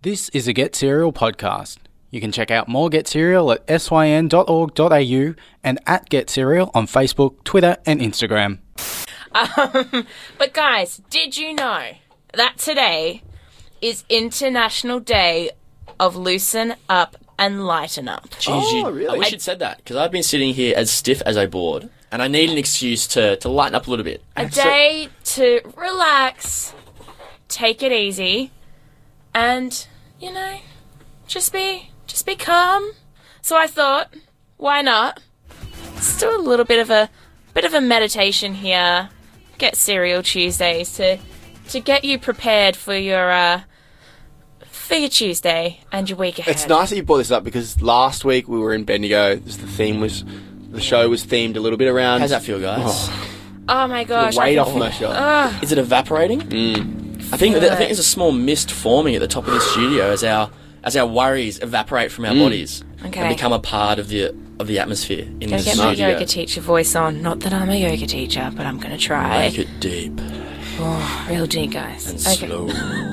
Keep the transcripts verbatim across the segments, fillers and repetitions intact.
This is a Get Serial podcast. You can check out more Get Serial at syn dot org dot a u and at Get Serial on Facebook, Twitter and Instagram. Um, but guys, did you know that today is International Day of Loosen Up and Lighten Up? Jeez, Oh, you, really? I wish you'd said that, because I've been sitting here as stiff as a board, and I need an excuse to, to lighten up a little bit. A day to relax, take it easy, and, you know, just be just be calm. So I thought, why not? Let's do a little bit of a bit of a meditation here. Get Serial Tuesdays to to get you prepared for your uh for your Tuesday and your week ahead. It's nice that you brought this up because last week we were in Bendigo. This, the theme was, the show was themed a little bit around. How's that feel, guys? Oh, Oh my gosh! the weight I off can- my shoulder. Ugh. Is it evaporating? Mm. I think feel I think it. there's a small mist forming at the top of the studio as our as our worries evaporate from our Mm. bodies Okay. and become a part of the of the atmosphere in Gotta the get my studio. yoga teacher voice on. Not that I'm a yoga teacher, but I'm gonna try. Make it deep Oh, real deep, guys. and Okay. slow.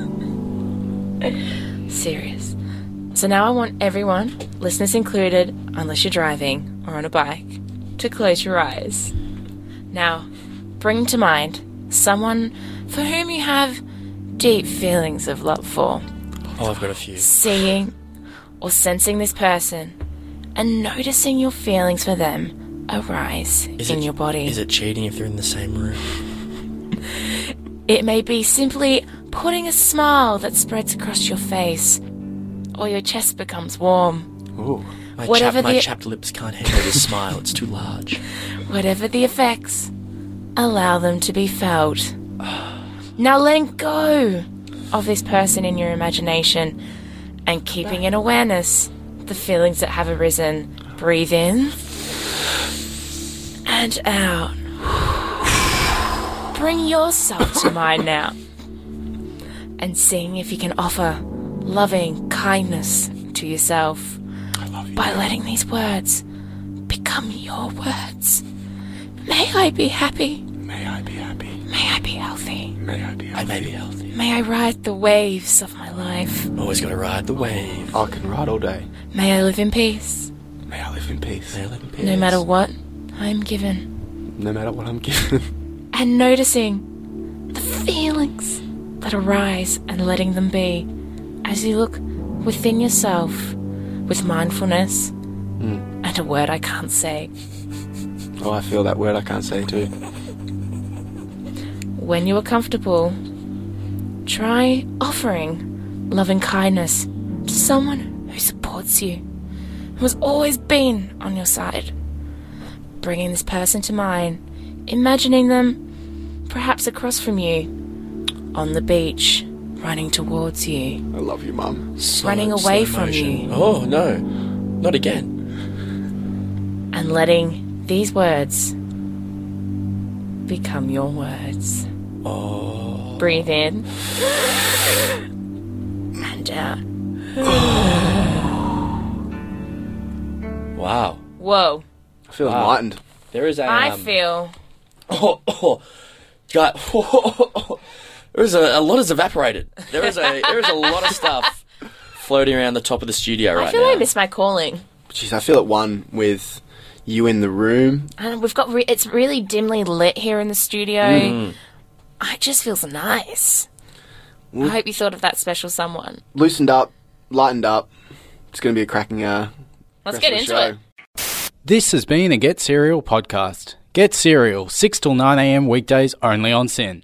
Serious. So now I want everyone, listeners included, unless you're driving or on a bike, to close your eyes. Now, bring to mind someone for whom you have deep feelings of love for. Oh, I've got a few. Seeing or sensing this person and noticing your feelings for them arise Is in it, your body. Is it cheating if they're in the same room? It may be simply putting a smile that spreads across your face, or your chest becomes warm. Ooh. My, Whatever chap, my the- chapped lips can't handle this smile. It's too large. Whatever the effects, allow them to be felt. Now letting go of this person in your imagination and keeping in awareness the feelings that have arisen. Breathe in and out. Bring yourself to mind now and seeing if you can offer loving kindness to yourself by letting these words become your words. May I be happy. May I be happy. May I be healthy. May I be I happy. may be healthy. May I ride the waves of my life. Always got to ride the wave. I can ride all day. May I live in peace, May I live in peace. May I live in peace. no matter what I am given. No matter what I'm given. And noticing the feelings that arise and letting them be as you look within yourself with mindfulness and a word I can't say. Oh, I feel that word I can't say too. When you are comfortable, try offering loving kindness to someone who supports you, who has always been on your side. Bringing this person to mind, imagining them perhaps across from you, on the beach, running towards you. I love you, Mum. Slow- running away slow from motion. you. Oh, no. Not again. And letting these words become your words. Oh. Breathe in and out. Wow. Whoa. I feel Wow. enlightened. There is a... I um, feel Oh, oh, God. There is a, a lot has evaporated. There is a there is a lot of stuff floating around the top of the studio right I feel now. I miss my calling. Jeez, I feel at one with you in the room. And we've got re- it's really dimly lit here in the studio. Mm. It just feels nice. Well- I hope you thought of that special someone. Loosened up, lightened up. It's going to be a cracking uh, Let's rest get of the into show. it. This has been a Get Serial podcast. Get Serial, six till nine a m weekdays only on Sin.